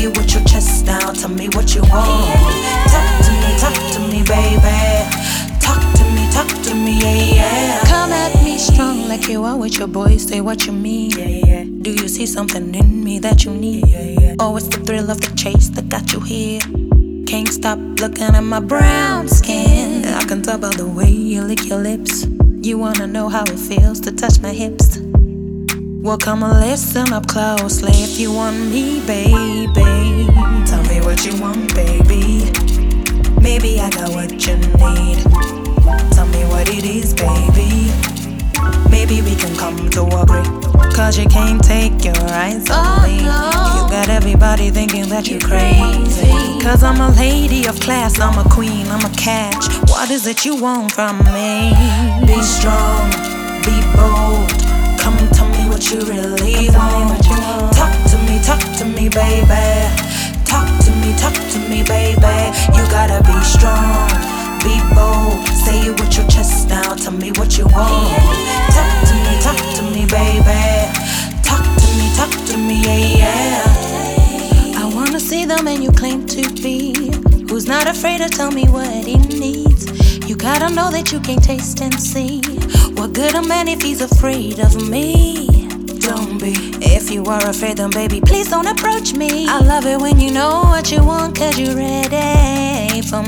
Say it with your chest now, tell me what you want. Talk to me, baby. Talk to me, yeah, yeah. Come at me strong like you are with your boys, say what you mean. Yeah, yeah. Do you see something in me that you need? Yeah, yeah. Oh, it's the thrill of the chase that got you here. Can't stop looking at my brown skin. I can tell by the way you lick your lips. You wanna know how it feels to touch my hips? Well, come and listen up closely if you want me, baby. Tell me what you want, baby. Maybe I got what you need. Tell me what it is, baby. Maybe we can come to agree. Cause you can't take your eyes off me. no. You got everybody thinking that you're crazy. Cause I'm a lady of class, I'm a queen, I'm a catch. What is it you want from me? Be strong, be bold. Come tell me what you really want. Talk to me, baby. Talk to me, baby. You gotta be strong, be bold. Say it with your chest now, tell me what you want. Talk to me, baby. Talk to me, yeah, yeah. I wanna see the man you claim to be, who's not afraid to tell me what he needs. You gotta know that you can't taste and see what good a man if he's afraid of me. Don't be. If you are afraid, then baby, please don't approach me. I love it when you know what you want, cause you're ready for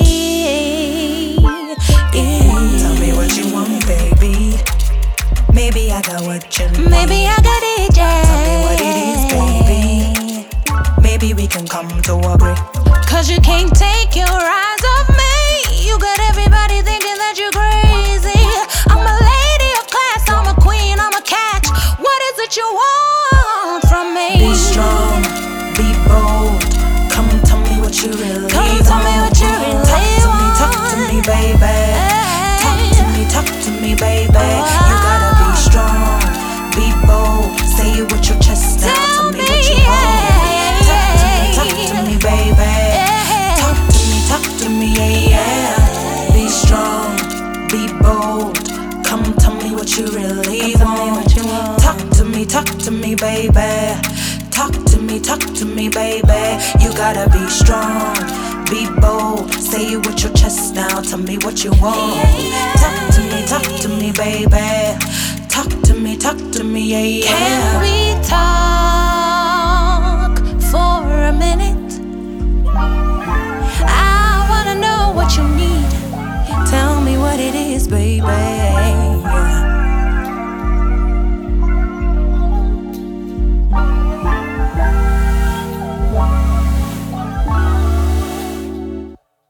me. Tell me what you want, baby. Maybe I got what you need. Maybe I got it, yeah. Tell me what it is, baby. Maybe we can come to agree. Cause you can't take your eyes off me. You got everybody thinking that you're crazy. I'm a lady of class, I'm a queen, I'm a catch. What is it you want from me? Be strong, be bold. Come tell me what you really want. Come tell me what you really want. Talk to me, baby. Talk to me, baby. You gotta be strong, be bold. Say it with your chest now. Tell me what you want. Talk to me, baby. Talk to me, yeah, yeah. Be strong, be bold. Come tell me what you really want. Talk to me, baby. Talk to me, baby. You gotta be strong, be bold. Say it with your chest now. Tell me what you want. Talk to me, baby. Talk to me, yeah, yeah.